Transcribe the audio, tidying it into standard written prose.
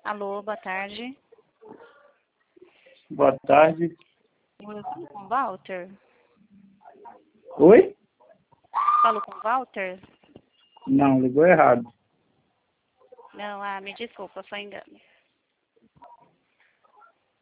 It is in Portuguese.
Alô, boa tarde. Boa tarde. Eu falo com o Walter? Oi? Falo com o Walter? Não, ligou errado. Não, me desculpa, foi engano.